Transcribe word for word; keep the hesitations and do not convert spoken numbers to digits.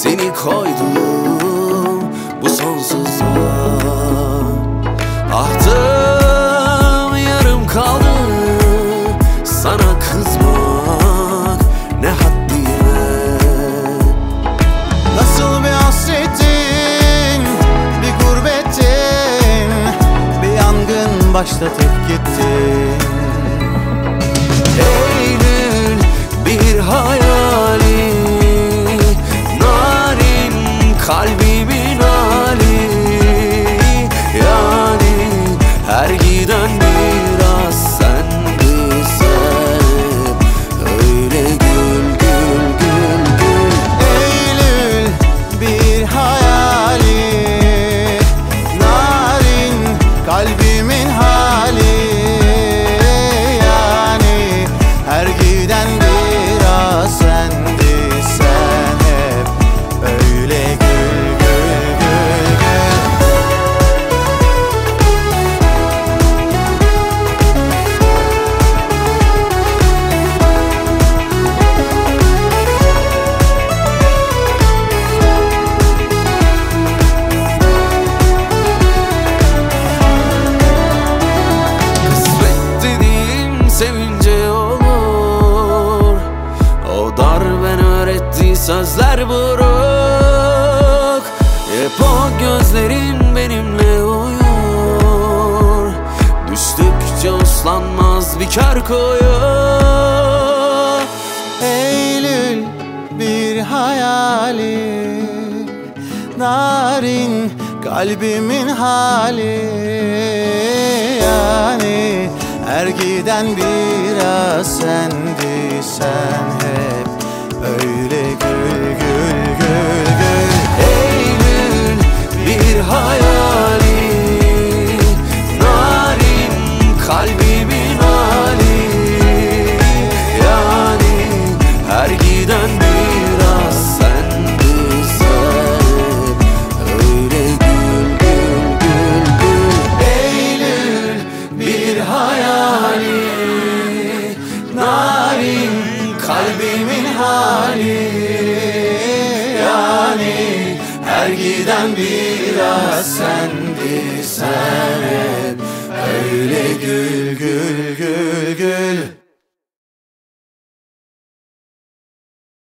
seni koydum bu sonsuzluğa. Ahtım yarım kaldı, sana kızmak ne haddiye. Nasıl bir hasretin, bir gurbetin, bir yangın başlatıp gittin. Eylül bir hayali, narin kalbimin hali. Yani her giden biraz sendi sen. Öyle gül gül gül gül. Eylül bir hayali, narin kalbimin hali. Yani her giden biraz sendi sen hep. Öyle gül gül gül gül. Kısmet dediğin sevince olur. O darben öğrettiği sözler buruk. Hep o gözlerin benimle uyur. Düştükçe uslanmaz bir kar koyu. Eylül bir hayali, narin kalbimin hali. Yani her giden biraz sendi sen hep. Öyle gül gül gül gül. Eylül bir hayali, narin kalbimin hali. Yani her giden biraz sendi sen. Öyle gül gül gül gül. Eylül bir hayali, narin kalbimin hali. Yani her giden biraz sendi sen hep. Öyle gül gül gül gül.